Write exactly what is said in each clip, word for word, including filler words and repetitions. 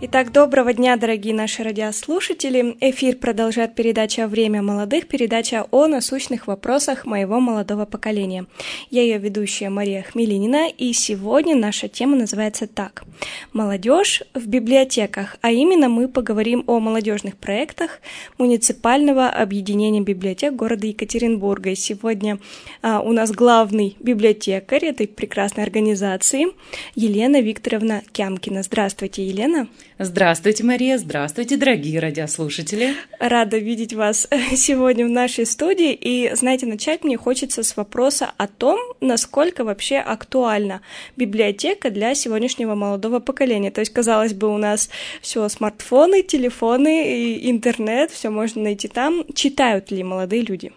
Итак, доброго дня, дорогие наши радиослушатели. Эфир продолжает передача «Время молодых», передача о насущных вопросах моего молодого поколения. Я ее ведущая Мария Хмелинина, и сегодня наша тема называется так: «Молодежь в библиотеках», а именно мы поговорим о молодежных проектах муниципального объединения библиотек города Екатеринбурга. И сегодня а, у нас главный библиотекарь этой прекрасной организации Елена Викторовна Кямкина. Здравствуйте, Елена. Здравствуйте, Мария. Здравствуйте, дорогие радиослушатели. Рада видеть вас сегодня в нашей студии. И, знаете, начать мне хочется с вопроса о том, насколько вообще актуальна библиотека для сегодняшнего молодого поколения. То есть, казалось бы, у нас все смартфоны, телефоны и интернет, все можно найти там. Читают ли молодые люди?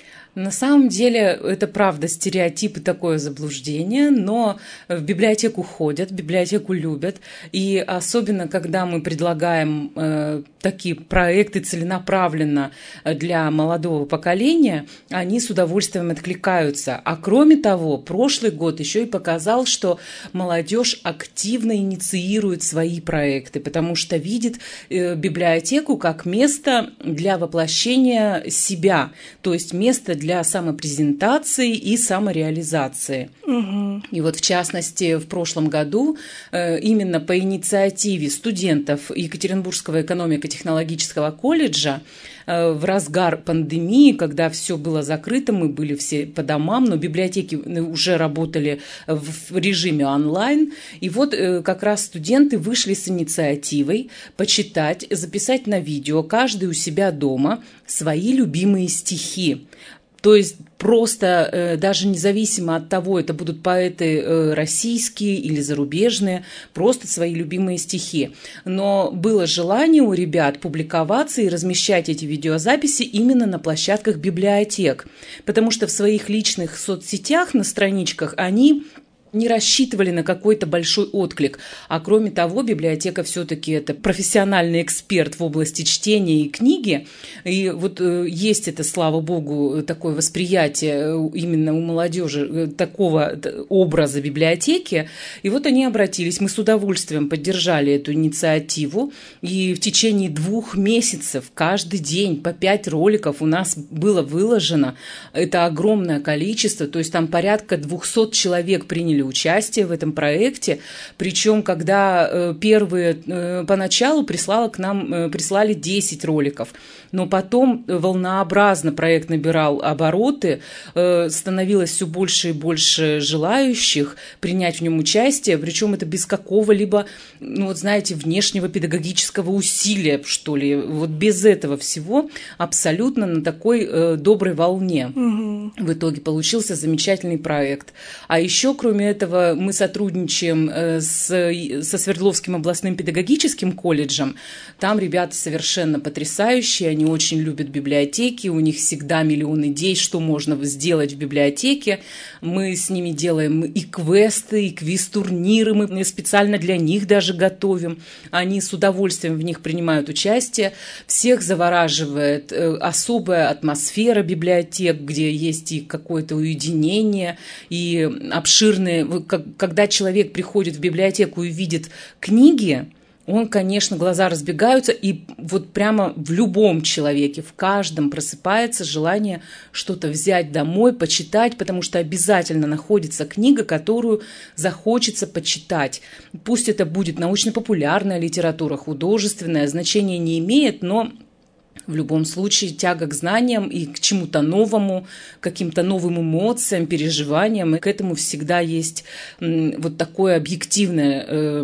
На самом деле, это правда стереотип и такое заблуждение, но в библиотеку ходят, библиотеку любят, и особенно, когда мы предлагаем э, такие проекты целенаправленно для молодого поколения, они с удовольствием откликаются. А кроме того, прошлый год еще и показал, что молодежь активно инициирует свои проекты, потому что видит э, библиотеку как место для воплощения себя, то есть место для самопрезентации и самореализации. Угу. И вот в частности в прошлом году э, именно по инициативе студентов Екатеринбургского экономико-технологического колледжа э, в разгар пандемии, когда все было закрыто, мы были все по домам, но библиотеки уже работали в режиме онлайн. И вот э, как раз студенты вышли с инициативой почитать, записать на видео, каждый у себя дома, свои любимые стихи. То есть просто э, даже независимо от того, это будут поэты э, российские или зарубежные, просто свои любимые стихи. Но было желание у ребят публиковаться и размещать эти видеозаписи именно на площадках библиотек, потому что в своих личных соцсетях, на страничках они не рассчитывали на какой-то большой отклик. А кроме того, библиотека все-таки это профессиональный эксперт в области чтения и книги. И вот э, есть это, слава богу, такое восприятие именно у молодежи такого образа библиотеки. И вот они обратились. Мы с удовольствием поддержали эту инициативу. И в течение двух месяцев каждый день по пять роликов у нас было выложено. Это огромное количество. То есть там порядка двухсот человек приняли участие в этом проекте, причем когда э, первые э, поначалу прислало к нам, э, прислали десять роликов, но потом волнообразно проект набирал обороты, э, становилось все больше и больше желающих принять в нем участие, причем это без какого-либо, ну вот знаете, внешнего педагогического усилия, что ли, вот без этого всего абсолютно на такой э, доброй волне. Угу. В итоге получился замечательный проект. А еще, кроме этого, мы сотрудничаем с, со Свердловским областным педагогическим колледжем. Там ребята совершенно потрясающие, они очень любят библиотеки, у них всегда миллион идей, что можно сделать в библиотеке. Мы с ними делаем и квесты, и квиз-турниры, мы специально для них даже готовим. Они с удовольствием в них принимают участие. Всех завораживает особая атмосфера библиотек, где есть и какое-то уединение, и обширные. Когда человек приходит в библиотеку и видит книги, он, конечно, глаза разбегаются, и вот прямо в любом человеке, в каждом просыпается желание что-то взять домой, почитать, потому что обязательно находится книга, которую захочется почитать. Пусть это будет научно-популярная литература, художественная, значения не имеет, но в любом случае тяга к знаниям и к чему-то новому, каким-то новым эмоциям, переживаниям, и к этому всегда есть вот такое объективное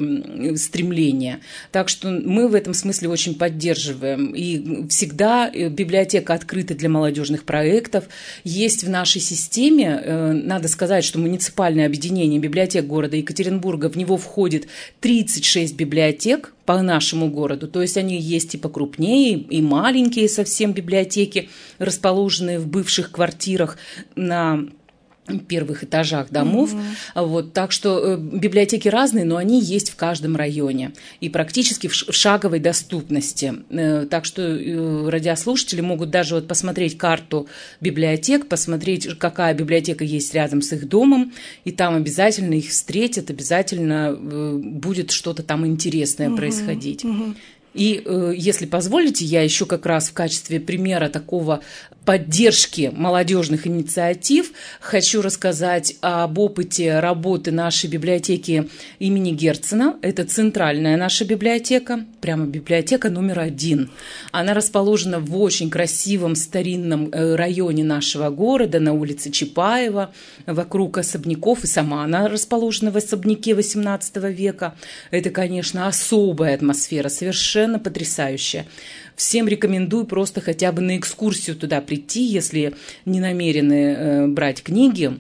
э, стремление. Так что мы в этом смысле очень поддерживаем. И всегда библиотека открыта для молодежных проектов. Есть в нашей системе, э, надо сказать, что муниципальное объединение библиотек города Екатеринбурга, в него входит тридцать шесть библиотек по нашему городу. То есть они есть и покрупнее, и маленькие совсем библиотеки, расположенные в бывших квартирах на первых этажах домов. Mm-hmm. Вот, так что э, библиотеки разные, но они есть в каждом районе и практически в, ш- в шаговой доступности. Э, так что э, радиослушатели могут даже вот посмотреть карту библиотек, посмотреть, какая библиотека есть рядом с их домом, и там обязательно их встретят, обязательно э, будет что-то там интересное mm-hmm. происходить. Mm-hmm. И, э, если позволите, я еще как раз в качестве примера такого поддержки молодежных инициатив хочу рассказать об опыте работы нашей библиотеки имени Герцена. Это центральная наша библиотека, прямо библиотека номер один. Она расположена в очень красивом старинном районе нашего города, на улице Чапаева, вокруг особняков, и сама она расположена в особняке восемнадцатого века. Это, конечно, особая атмосфера, совершенно потрясающая. Всем рекомендую просто хотя бы на экскурсию туда прийти, если не намерены э, брать книги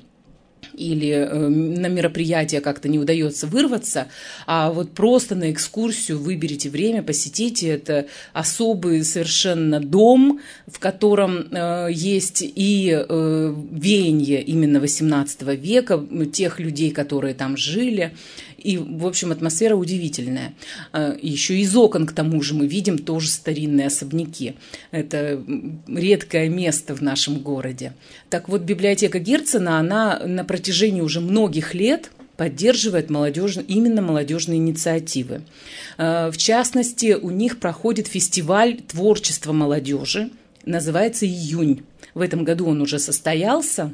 или э, на мероприятие как-то не удается вырваться, а вот просто на экскурсию выберите время, посетите. Это особый совершенно дом, в котором э, есть и э, веяние именно восемнадцатого века, тех людей, которые там жили. И, в общем, атмосфера удивительная. Еще из окон, к тому же, мы видим тоже старинные особняки. Это редкое место в нашем городе. Так вот, библиотека Герцена, она на протяжении уже многих лет поддерживает молодежь, именно молодежные инициативы. В частности, у них проходит фестиваль творчества молодежи, называется «Июнь». В этом году он уже состоялся.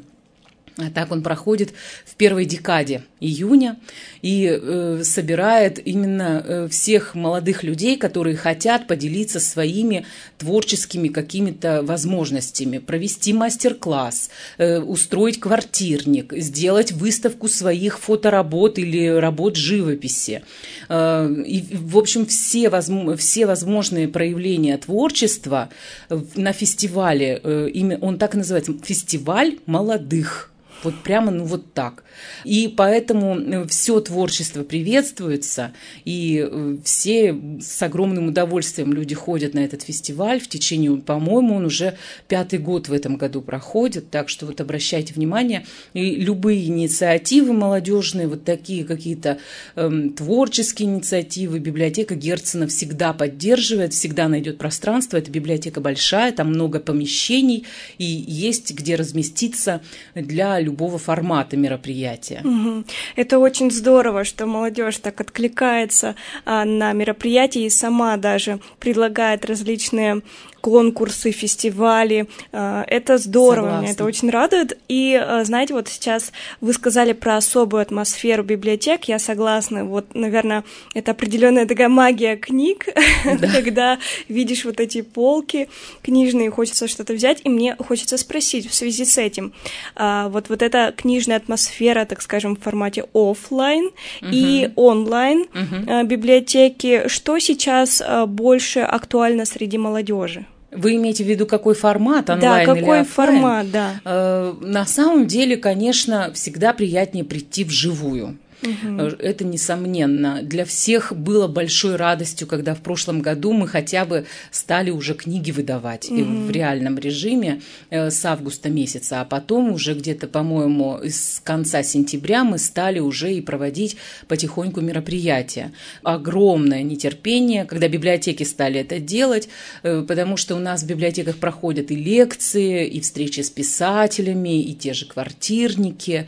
А так он проходит в первой декаде июня и э, собирает именно э, всех молодых людей, которые хотят поделиться своими творческими какими-то возможностями, провести мастер-класс, э, устроить квартирник, сделать выставку своих фоторабот или работ живописи. Э, и, в общем, все, возможно, все возможные проявления творчества на фестивале, э, имя, он так и называется, «Фестиваль молодых». Вот прямо, ну вот так. И поэтому все творчество приветствуется, и все с огромным удовольствием люди ходят на этот фестиваль. В течение, по-моему, он уже пятый год в этом году проходит, так что вот обращайте внимание. И любые инициативы молодежные, вот такие какие-то эм, творческие инициативы, библиотека Герцена всегда поддерживает, всегда найдет пространство. Эта библиотека большая, там много помещений, и есть где разместиться для любых любого формата мероприятия. Угу. Это очень здорово, что молодежь так откликается а, на мероприятия и сама даже предлагает различные конкурсы, фестивали. Это здорово, Согласна. Меня это очень радует. И, знаете, вот сейчас вы сказали про особую атмосферу библиотек, я согласна. Вот, наверное, это определенная такая магия книг, да. Когда видишь вот эти полки книжные, хочется что-то взять, и мне хочется спросить в связи с этим. Вот, вот эта книжная атмосфера, так скажем, в формате офлайн угу. и онлайн угу. библиотеки, что сейчас больше актуально среди молодежи? Вы имеете в виду, какой формат, онлайн да, или какой офлайн? формат, да. Э, на самом деле, конечно, всегда приятнее прийти вживую. Угу. Это несомненно. Для всех было большой радостью, когда в прошлом году мы хотя бы стали уже книги выдавать угу. в реальном режиме с августа месяца, а потом уже где-то, по-моему, с конца сентября мы стали уже и проводить потихоньку мероприятия. Огромное нетерпение, когда библиотеки стали это делать, потому что у нас в библиотеках проходят и лекции, и встречи с писателями, и те же квартирники,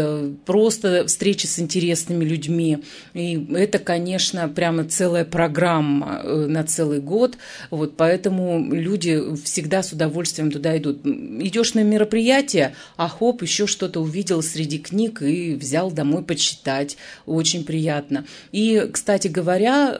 просто встречи с интересными интересными людьми. И это, конечно, прямо целая программа на целый год. Вот, поэтому люди всегда с удовольствием туда идут. Идешь на мероприятие, а хоп, еще что-то увидел среди книг и взял домой почитать. Очень приятно. И, кстати говоря,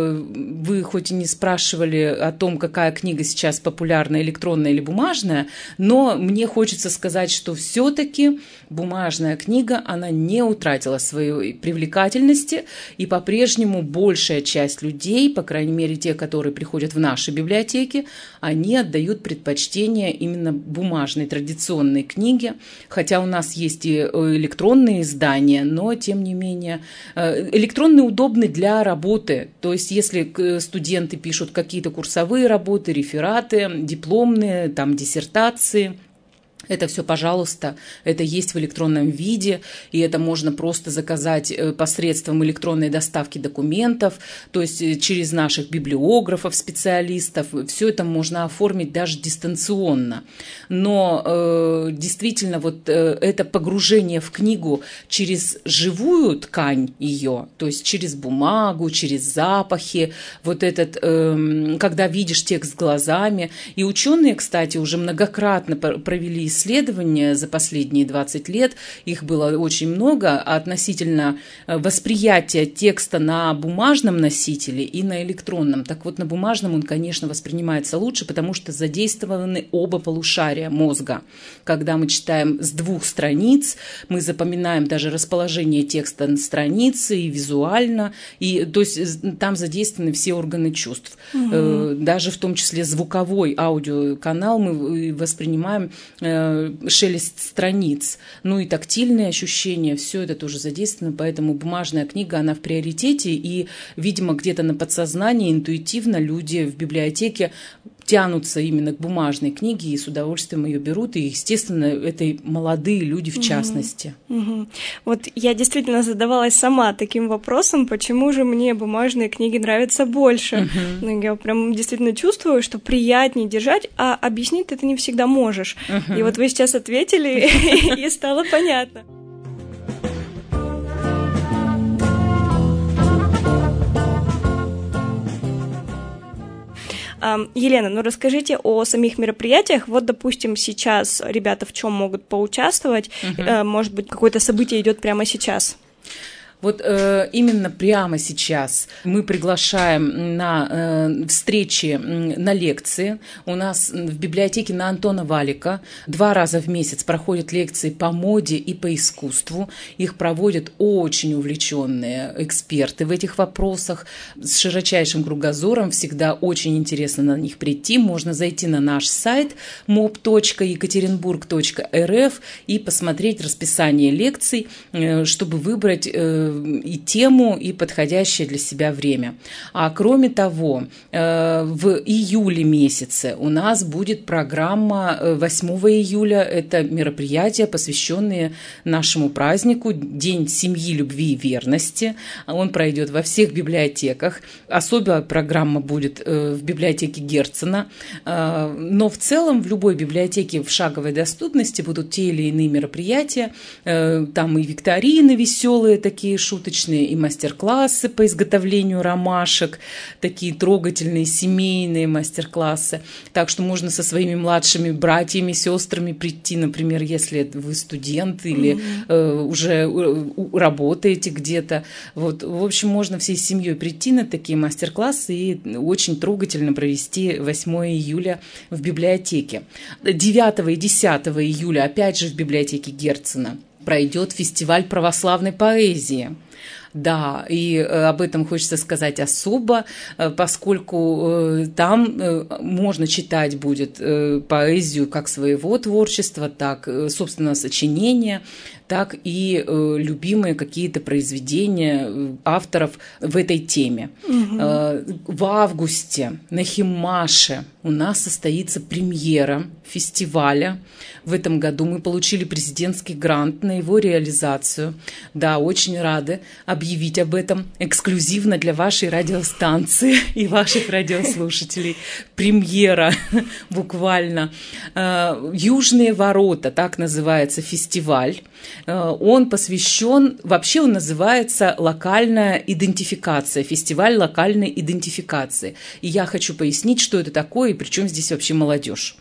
вы хоть и не спрашивали о том, какая книга сейчас популярна, электронная или бумажная, но мне хочется сказать, что все-таки бумажная книга, она не утратила свою привлекательности, и по-прежнему большая часть людей, по крайней мере те, которые приходят в наши библиотеки, они отдают предпочтение именно бумажной традиционной книге, хотя у нас есть и электронные издания, но тем не менее электронные удобны для работы, то есть если студенты пишут какие-то курсовые работы, рефераты, дипломные, там диссертации, Это все, пожалуйста, это есть в электронном виде, и это можно просто заказать посредством электронной доставки документов, то есть через наших библиографов, специалистов. Все это можно оформить даже дистанционно. Но э, действительно, вот э, это погружение в книгу через живую ткань ее, то есть через бумагу, через запахи, вот этот, э, когда видишь текст глазами. И ученые, кстати, уже многократно провели исследования за последние двадцать лет, их было очень много, относительно восприятия текста на бумажном носителе и на электронном. Так вот, на бумажном он, конечно, воспринимается лучше, потому что задействованы оба полушария мозга. Когда мы читаем с двух страниц, мы запоминаем даже расположение текста на странице и визуально, и, то есть там задействованы все органы чувств. Угу. Даже в том числе звуковой аудиоканал мы воспринимаем шелест страниц, ну и тактильные ощущения, все это тоже задействовано, поэтому бумажная книга, она в приоритете, и, видимо, где-то на подсознании интуитивно люди в библиотеке тянутся именно к бумажной книге и с удовольствием ее берут, и, естественно, это молодые люди в частности. Угу. Угу. Вот я действительно задавалась сама таким вопросом, почему же мне бумажные книги нравятся больше. Угу. Ну, я прям действительно чувствую, что приятнее держать, а объяснить ты это не всегда можешь. Угу. И вот вы сейчас ответили, и стало понятно. Елена, ну расскажите о самих мероприятиях. Вот, допустим, сейчас ребята в чем могут поучаствовать? Uh-huh. Может быть, какое-то событие идет прямо сейчас? Вот э, именно прямо сейчас мы приглашаем на э, встречи, на лекции. У нас в библиотеке на Антона Валика два раза в месяц проходят лекции по моде и по искусству. Их проводят очень увлеченные эксперты в этих вопросах с широчайшим кругозором. Всегда очень интересно на них прийти. Можно зайти на наш сайт моп точка екатеринбург точка эр эф и посмотреть расписание лекций, э, чтобы выбрать э, и тему, и подходящее для себя время. А кроме того, в июле месяце у нас будет программа восьмого июля. Это мероприятие, посвященное нашему празднику День семьи, любви и верности. Он пройдет во всех библиотеках. Особая программа будет в библиотеке Герцена. Но в целом в любой библиотеке в шаговой доступности будут те или иные мероприятия. Там и викторины веселые такие, шуточные, и мастер-классы по изготовлению ромашек, такие трогательные семейные мастер-классы. Так что можно со своими младшими братьями, сестрами прийти, например, если вы студент или mm-hmm. э, уже работаете где-то. Вот, в общем, можно всей семьей прийти на такие мастер-классы и очень трогательно провести восьмого июля в библиотеке. девятого и десятого июля, опять же, в библиотеке Герцена пройдет фестиваль православной поэзии. Да, и об этом хочется сказать особо, поскольку там можно читать будет поэзию как своего творчества, так, собственно, сочинения, так и любимые какие-то произведения авторов в этой теме. Угу. В августе на Химмаше у нас состоится премьера фестиваля. В этом году мы получили президентский грант на его реализацию. Да, очень рады объявить об этом эксклюзивно для вашей радиостанции и ваших радиослушателей. Премьера буквально. «Южные ворота», так называется фестиваль. Он посвящен, вообще он называется «Локальная идентификация», фестиваль локальной идентификации. И я хочу пояснить, что это такое и при чем здесь вообще молодежь.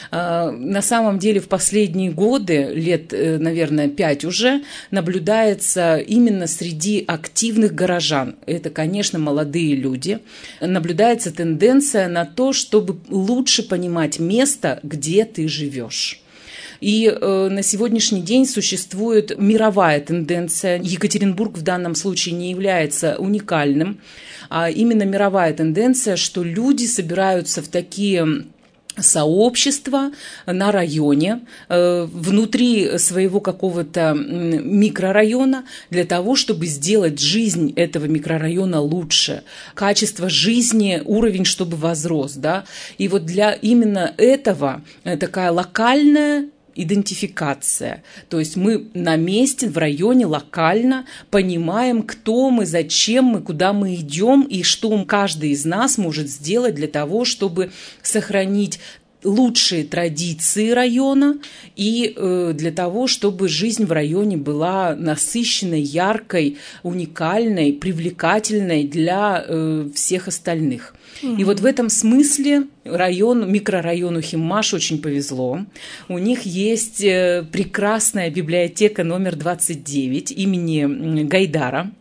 На самом деле в последние годы, лет, наверное, пять уже, наблюдается именно среди активных горожан, это, конечно, молодые люди, наблюдается тенденция на то, чтобы лучше понимать место, где ты живешь. И э, на сегодняшний день существует мировая тенденция. Екатеринбург в данном случае не является уникальным, а именно мировая тенденция, что люди собираются в такие сообщества на районе, э, внутри своего какого-то микрорайона для того, чтобы сделать жизнь этого микрорайона лучше, качество жизни, уровень, чтобы возрос, да. И вот для именно этого такая локальная идентификация. То есть мы на месте, в районе, локально понимаем, кто мы, зачем мы, куда мы идем и что каждый из нас может сделать для того, чтобы сохранить лучшие традиции района и э, для того, чтобы жизнь в районе была насыщенной, яркой, уникальной, привлекательной для э, всех остальных. Mm-hmm. И вот в этом смысле район, микрорайону Химмаш очень повезло. У них есть э, прекрасная библиотека номер двадцать девять имени Гайдара.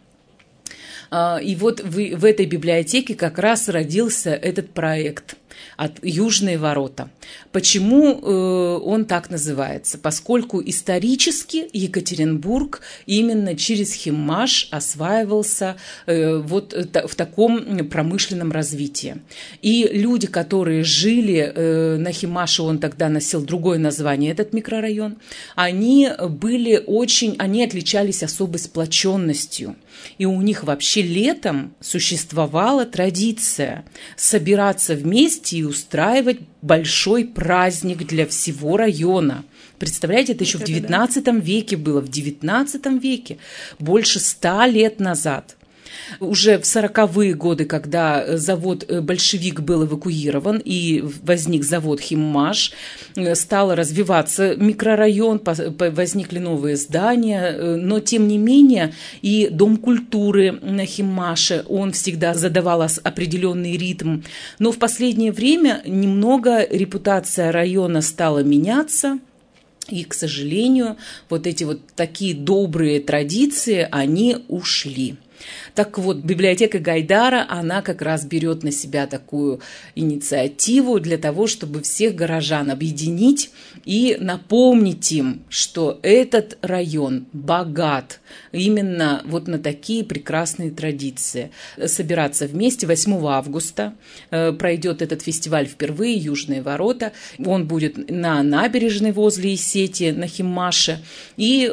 И вот в, в этой библиотеке как раз родился этот проект от «Южные ворота». Почему э, он так называется? Поскольку исторически Екатеринбург именно через Химмаш осваивался э, вот та, в таком промышленном развитии. И люди, которые жили э, на Химмаше, он тогда носил другое название, этот микрорайон, они были очень, они отличались особой сплоченностью. И у них вообще летом существовала традиция собираться вместе и устраивать большой праздник для всего района. Представляете, это еще в девятнадцатом веке было, в девятнадцатом веке, больше ста лет назад. Уже в сороковые годы, когда завод «Большевик» был эвакуирован и возник завод «Химмаш», стал развиваться микрорайон, возникли новые здания, но тем не менее и Дом культуры на Химмаше, он всегда задавал определенный ритм. Но в последнее время немного репутация района стала меняться. И, к сожалению, вот эти вот такие добрые традиции, они ушли. Так вот, библиотека Гайдара, она как раз берет на себя такую инициативу для того, чтобы всех горожан объединить и напомнить им, что этот район богат именно вот на такие прекрасные традиции. Собираться вместе восьмого августа пройдет этот фестиваль впервые, «Южные ворота». Он будет на набережной возле Исети, на Химмаше, и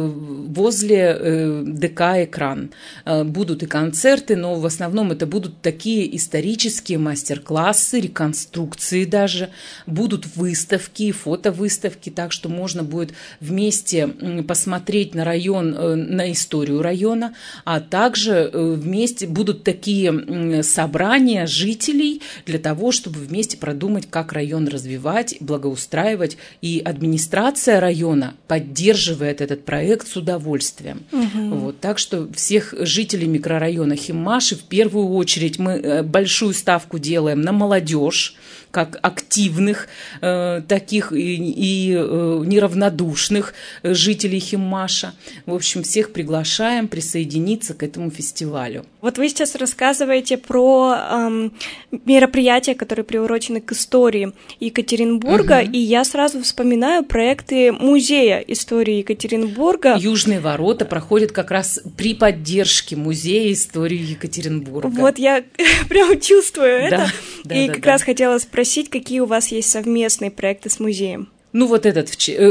возле ДК «Экран». Будут и концерты, но в основном это будут такие исторические мастер-классы, реконструкции даже, будут выставки, фотовыставки, так что можно будет вместе посмотреть на район, на историю района, а также вместе будут такие собрания жителей для того, чтобы вместе продумать, как район развивать, благоустраивать, и администрация района поддерживает этот проект с удовольствием. Угу. Вот, так что всех жителей микрорайона Химмаши в первую очередь мы большую ставку делаем на молодежь, как активных, э, таких и, и э, неравнодушных жителей Химмаша. В общем, всех приглашаем присоединиться к этому фестивалю. Вот вы сейчас рассказываете про эм, мероприятия, которые приурочены к истории Екатеринбурга, угу. И я сразу вспоминаю проекты музея истории Екатеринбурга. «Южные ворота» проходят как раз при поддержке музея истории Екатеринбурга. Вот я прям чувствую да, это. Да, и да, как да. раз хотела спросить, какие у вас есть совместные проекты с музеем? Ну вот этот,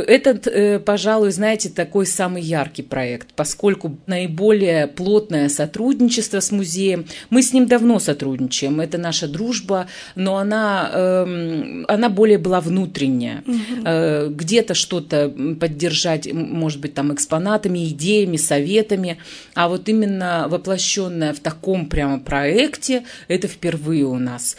этот, пожалуй, знаете, такой самый яркий проект, поскольку наиболее плотное сотрудничество с музеем. Мы с ним давно сотрудничаем, это наша дружба, но она, она более была внутренняя. Угу. Где-то что-то поддержать, может быть, там экспонатами, идеями, советами, а вот именно воплощенное в таком прямо проекте, это впервые у нас.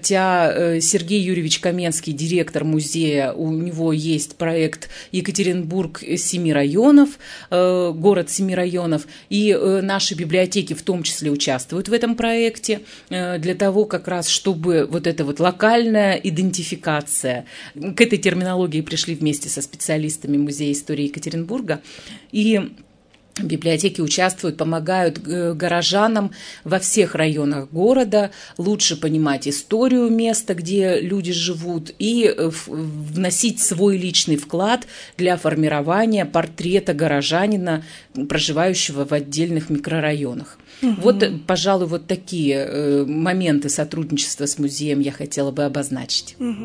Хотя Сергей Юрьевич Каменский, директор музея, у него есть проект «Екатеринбург семи районов», город семи районов, и наши библиотеки в том числе участвуют в этом проекте для того, как раз, чтобы вот эта вот локальная идентификация, к этой терминологии пришли вместе со специалистами Музея истории Екатеринбурга, и библиотеки участвуют, помогают горожанам во всех районах города лучше понимать историю места, где люди живут, и вносить свой личный вклад для формирования портрета горожанина, проживающего в отдельных микрорайонах. Угу. Вот, пожалуй, вот такие моменты сотрудничества с музеем я хотела бы обозначить. Угу.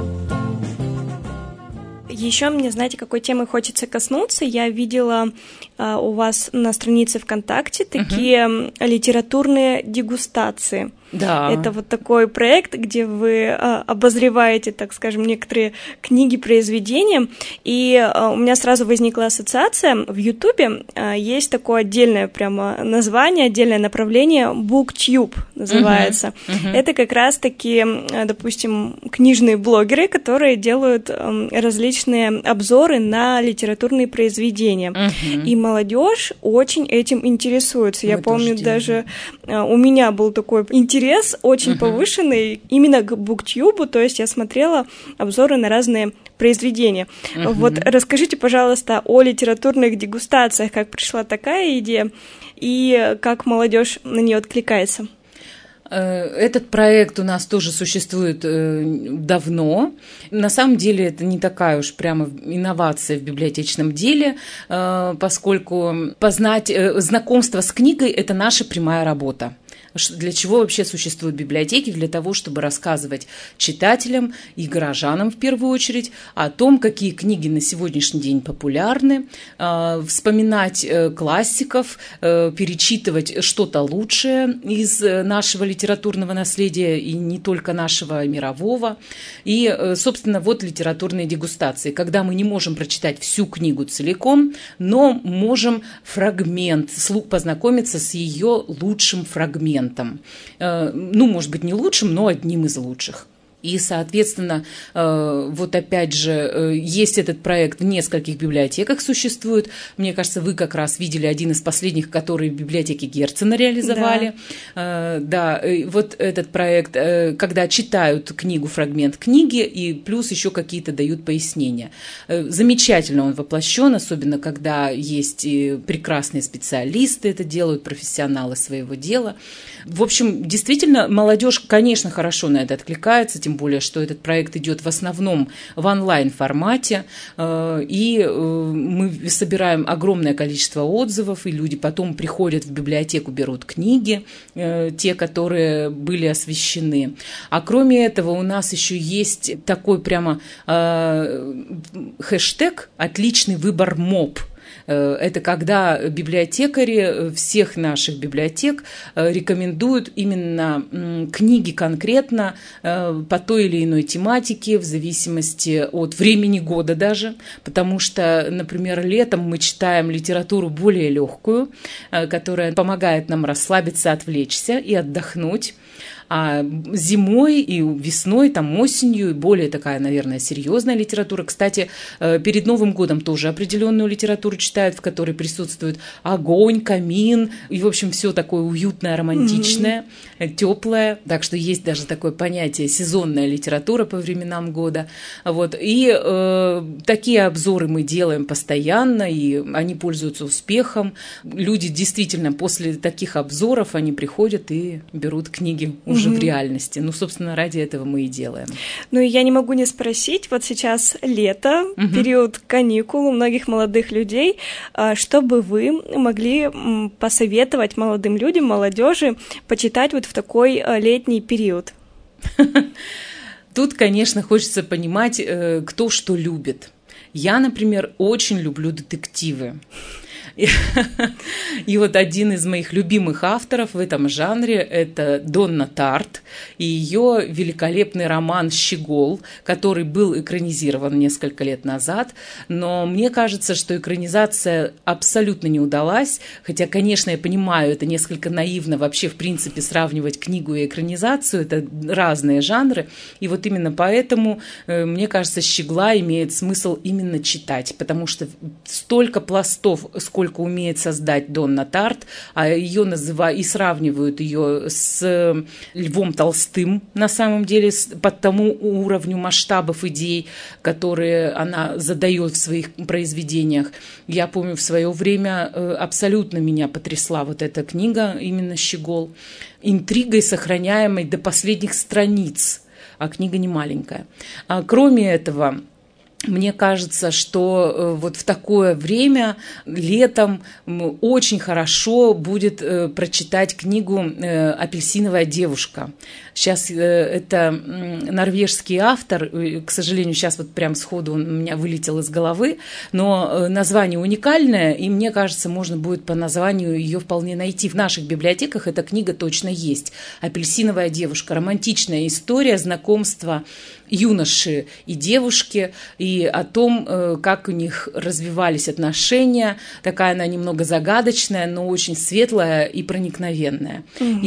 Еще мне, знаете, какой темы хочется коснуться. Я видела у вас на странице ВКонтакте такие угу. литературные дегустации. Да. Это вот такой проект, где вы а, обозреваете, так скажем, некоторые книги, произведения, и а, у меня сразу возникла ассоциация. В Ютубе а, есть такое отдельное прямо название, отдельное направление, BookTube называется. Uh-huh. Uh-huh. Это как раз-таки, допустим, книжные блогеры, которые делают а, различные обзоры на литературные произведения. Uh-huh. И молодежь очень этим интересуется. Мы Я помню, даже а, у меня был такой интерес Интерес очень uh-huh. повышенный именно к BookTube, то есть я смотрела обзоры на разные произведения. Uh-huh. Вот расскажите, пожалуйста, о литературных дегустациях, как пришла такая идея и как молодежь на нее откликается. Этот проект у нас тоже существует давно. На самом деле это не такая уж прямо инновация в библиотечном деле, поскольку познать знакомство с книгой – это наша прямая работа. Для чего вообще существуют библиотеки? Для того, чтобы рассказывать читателям и горожанам в первую очередь о том, какие книги на сегодняшний день популярны, вспоминать классиков, перечитывать что-то лучшее из нашего литературного наследия и не только нашего, мирового. И, собственно, вот литературные дегустации, когда мы не можем прочитать всю книгу целиком, но можем фрагмент, познакомиться с ее лучшим фрагментом. Ну, может быть, не лучшим, но одним из лучших. И, соответственно, вот опять же, есть этот проект в нескольких библиотеках существует. Мне кажется, вы как раз видели один из последних, который в библиотеке Герцена реализовали. Да. Да, вот этот проект, когда читают книгу, фрагмент книги, и плюс еще какие-то дают пояснения. Замечательно он воплощен, особенно когда есть прекрасные специалисты, это делают профессионалы своего дела. В общем, действительно, молодежь, конечно, хорошо на это откликается, тем более, что этот проект идет в основном в онлайн-формате, и мы собираем огромное количество отзывов, и люди потом приходят в библиотеку, берут книги, те, которые были освещены. А кроме этого у нас еще есть такой прямо хэштег «Отличный выбор МОП». Это когда библиотекари всех наших библиотек рекомендуют именно книги конкретно по той или иной тематике, в зависимости от времени года даже, потому что, например, летом мы читаем литературу более легкую, которая помогает нам расслабиться, отвлечься и отдохнуть. А зимой и весной, там, осенью более такая, наверное, серьезная литература. Кстати, перед Новым годом тоже определенную литературу читают, в которой присутствует огонь, камин и, в общем, все такое уютное, романтичное, mm-hmm. теплое. Так что есть даже такое понятие сезонная литература по временам года. Вот. И э, такие обзоры мы делаем постоянно, и они пользуются успехом. Люди действительно после таких обзоров они приходят и берут книги уже в реальности. Ну, собственно, ради этого мы и делаем. Ну, и я не могу не спросить, вот сейчас лето, угу. период каникул у многих молодых людей, что бы вы могли посоветовать молодым людям, молодежи почитать вот в такой летний период? Тут, конечно, хочется понимать, кто что любит. Я, например, очень люблю детективы. И вот один из моих любимых авторов в этом жанре – это Донна Тарт и ее великолепный роман «Щегол», который был экранизирован несколько лет назад. Но мне кажется, что экранизация абсолютно не удалась, хотя, конечно, я понимаю, это несколько наивно вообще, в принципе, сравнивать книгу и экранизацию, это разные жанры. И вот именно поэтому, мне кажется, «Щегла» имеет смысл именно читать, потому что столько пластов, сколько умеет создать Донна Тарт, а ее называют и сравнивают ее с Львом Толстым, на самом деле, по тому уровню масштабов идей, которые она задает в своих произведениях. Я помню, в свое время абсолютно меня потрясла вот эта книга, именно «Щегол», интригой, сохраняемой до последних страниц, а книга не маленькая. А кроме этого, Мне кажется, что вот в такое время летом очень хорошо будет прочитать книгу «Апельсиновая девушка». Сейчас это норвежский автор, к сожалению, сейчас вот прям сходу он у меня вылетел из головы, но название уникальное, и мне кажется, можно будет по названию ее вполне найти. В наших библиотеках эта книга точно есть. «Апельсиновая девушка». Романтичная история знакомства юноши и девушки, и о том, как у них развивались отношения. Такая она немного загадочная, но очень светлая и проникновенная. Угу. И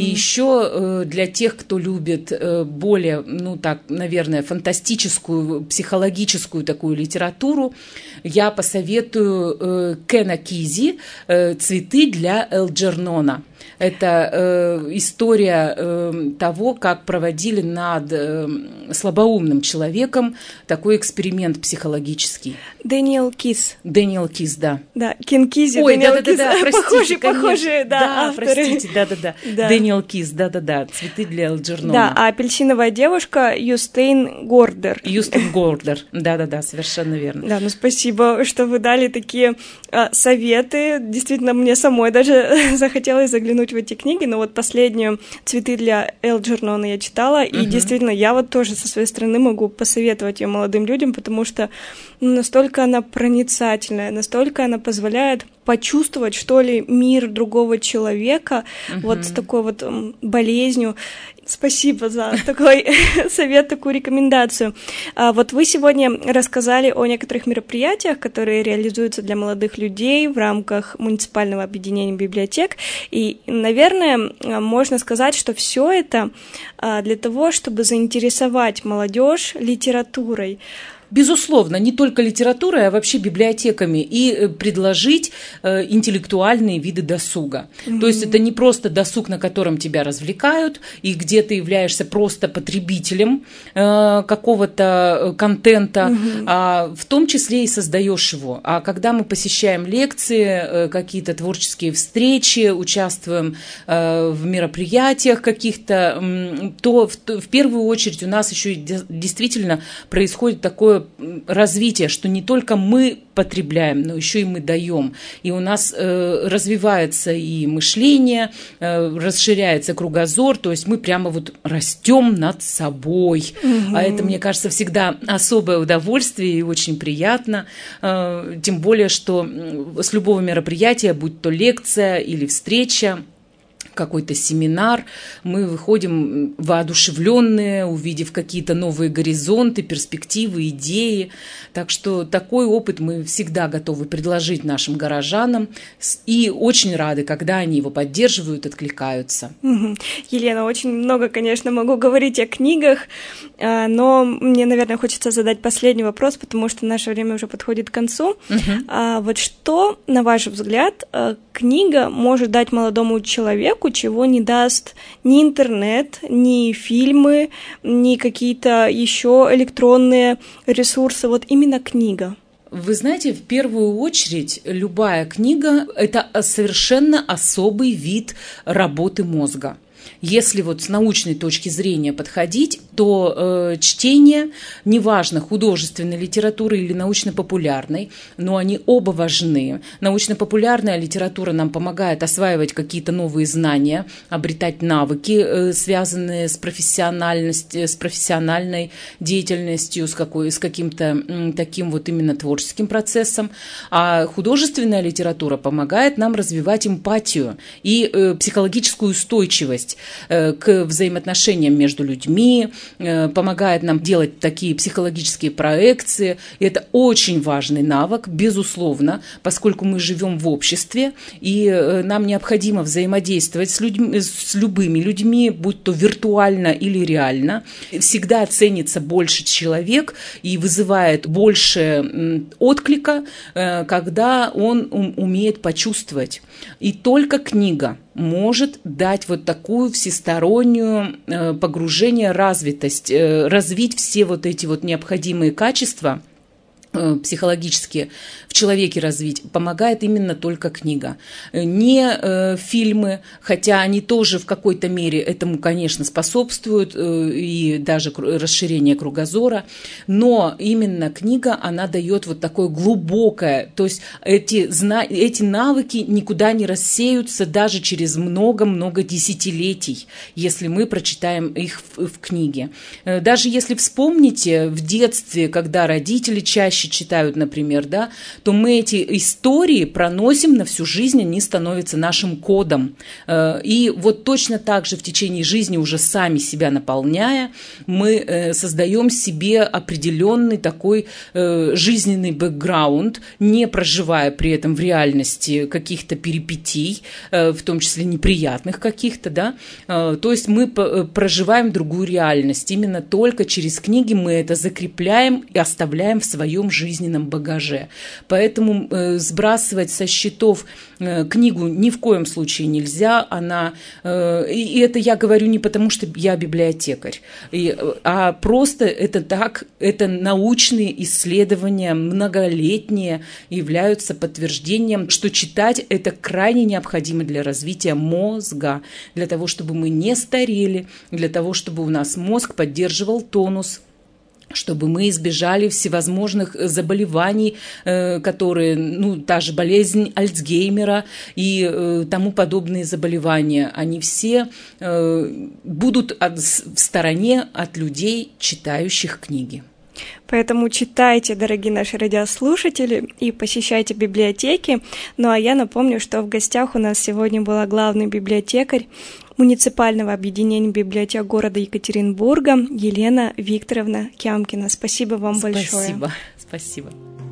еще для тех, кто любит более, ну так, наверное, фантастическую, психологическую такую литературу, я посоветую Кена Кизи «Цветы для Элджернона». Это э, история э, того, как проводили над э, слабоумным человеком такой эксперимент психологический. Дэниел Кис. Дэниел Кис, да. Да, Кен Кизи, Ой, Дэниел да, да, Кис. да, да, простите, похожие, конечно. похожие, да, да, авторы. простите, да, да, да, да. Дэниел Кис, да, да, да. «Цветы для Элджернона». Да, а «Апельсиновая девушка» Юстейн Гордер. Юстейн Гордер, да, да, да, совершенно верно. Да, ну спасибо, что вы дали такие а, советы. Действительно, мне самой даже захотелось заглянуть в эти книги, но вот последнюю «Цветы для Элджернона» я читала, и uh-huh. действительно, я вот тоже со своей стороны могу посоветовать ее молодым людям, потому что ну, настолько она проницательная, настолько она позволяет почувствовать, что ли, мир другого человека, uh-huh. вот с такой вот um, болезнью. Спасибо за такой совет, такую рекомендацию. А вот вы сегодня рассказали о некоторых мероприятиях, которые реализуются для молодых людей в рамках муниципального объединения библиотек. И, наверное, можно сказать, что все это для того, чтобы заинтересовать молодежь литературой. Безусловно, не только литературой, а вообще библиотеками, и предложить э, интеллектуальные виды досуга. Mm-hmm. То есть это не просто досуг, на котором тебя развлекают, и где ты являешься просто потребителем э, какого-то контента, mm-hmm. а в том числе и создаешь его. А когда мы посещаем лекции, э, какие-то творческие встречи, участвуем э, в мероприятиях каких-то, э, то в, в первую очередь у нас еще действительно происходит такое развитие, что не только мы потребляем, но еще и мы даем. И у нас э, развивается и мышление, э, расширяется кругозор, то есть мы прямо вот растем над собой. Угу. А это, мне кажется, всегда особое удовольствие и очень приятно. Э, тем более, что с любого мероприятия, будь то лекция или встреча, какой-то семинар, мы выходим воодушевленные, увидев какие-то новые горизонты, перспективы, идеи. Так что такой опыт мы всегда готовы предложить нашим горожанам и очень рады, когда они его поддерживают, откликаются. Угу. Елена, очень много, конечно, могу говорить о книгах, но мне, наверное, хочется задать последний вопрос, потому что наше время уже подходит к концу. Угу. А вот что, на ваш взгляд, книга может дать молодому человеку, чего не даст ни интернет, ни фильмы, ни какие-то еще электронные ресурсы, вот именно книга? Вы знаете, в первую очередь любая книга – это совершенно особый вид работы мозга. Если вот с научной точки зрения подходить, то э, чтение, неважно, художественной литературы или научно-популярной, но они оба важны. Научно-популярная литература нам помогает осваивать какие-то новые знания, обретать навыки, э, связанные с профессиональностью, с профессиональной деятельностью, с, какой, с каким-то м, таким вот именно творческим процессом. А художественная литература помогает нам развивать эмпатию и э, психологическую устойчивость к взаимоотношениям между людьми, помогает нам делать такие психологические проекции. И это очень важный навык, безусловно, поскольку мы живем в обществе, и нам необходимо взаимодействовать с, людьми, с любыми людьми, будь то виртуально или реально. Всегда ценится больше человек и вызывает больше отклика, когда он умеет почувствовать. И только книга может дать вот такую всестороннюю э, погружение, развитость, э, развить все вот эти вот необходимые качества психологически в человеке развить, помогает именно только книга. Не э, фильмы, хотя они тоже в какой-то мере этому, конечно, способствуют, э, и даже расширение кругозора, но именно книга, она дает вот такое глубокое, то есть эти, эти навыки никуда не рассеются даже через много-много десятилетий, если мы прочитаем их в, в книге. Даже если вспомните в детстве, когда родители чаще читают, например, да, то мы эти истории проносим на всю жизнь, они становятся нашим кодом. И вот точно так же в течение жизни, уже сами себя наполняя, мы создаем себе определенный такой жизненный бэкграунд, не проживая при этом в реальности каких-то перипетий, в том числе неприятных каких-то, да, то есть мы проживаем другую реальность. Именно только через книги мы это закрепляем и оставляем в своем жизненном багаже. Поэтому э, сбрасывать со счетов э, книгу ни в коем случае нельзя. Она, э, и это я говорю не потому, что я библиотекарь, и, а просто это так, это научные исследования, многолетние, являются подтверждением, что читать это крайне необходимо для развития мозга, для того, чтобы мы не старели, для того, чтобы у нас мозг поддерживал тонус, чтобы мы избежали всевозможных заболеваний, которые, ну, та же болезнь Альцгеймера и тому подобные заболевания, они все будут в стороне от людей, читающих книги. Поэтому читайте, дорогие наши радиослушатели, и посещайте библиотеки. Ну а я напомню, что в гостях у нас сегодня была главный библиотекарь муниципального объединения библиотек города Екатеринбурга Елена Викторовна Кямкина. Спасибо вам Спасибо. большое. Спасибо.